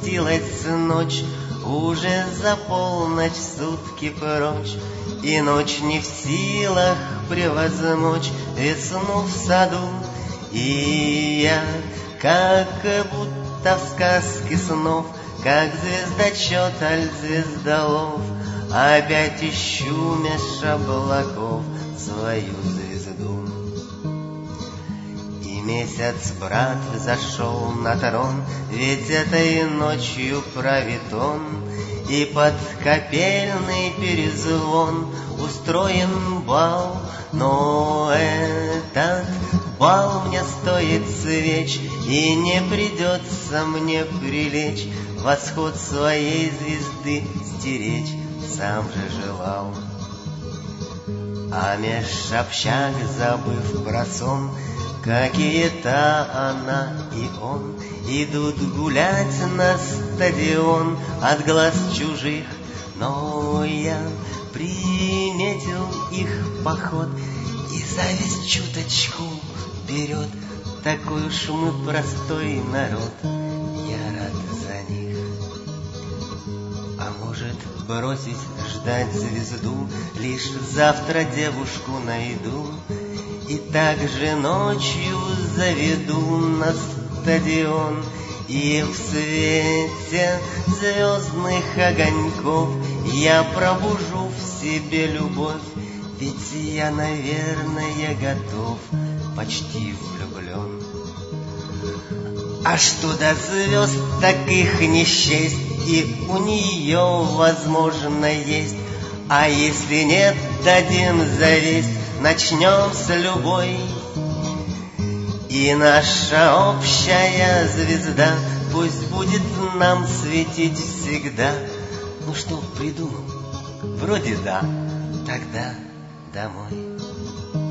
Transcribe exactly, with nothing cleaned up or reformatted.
Спустилась ночь, уже за полночь, сутки прочь, и ночь не в силах превозмочь весну в саду. И я, как будто в сказке снов, как звездочет аль звездолов, опять ищу меж облаков свою звезду. И месяц, брат, взошел на трон, ведь этой ночью правит он, и под капельный перезвон устроен бал. Но этот бал мне стоит свеч, и не придется мне прилечь, восход своей звезды стеречь сам же желал. А меж общак, забыв про сон, какие-то она и он идут гулять на стадион от глаз чужих. Но я приметил их поход, и зависть чуточку берет. Такой уж мы простой народ, я рад за них. А может, бросить ждать звезду, лишь завтра девушку найду, и также ночью заведу на стадион, и в свете звездных огоньков я пробужу в себе любовь, ведь я, наверное, готов, почти влюблен. А что до звезд, так их не счесть, и у нее, возможно, есть. А если нет, дадим завесть, начнем с любой. И наша общая звезда пусть будет нам светить всегда. Ну что, придумал? Вроде да, тогда домой.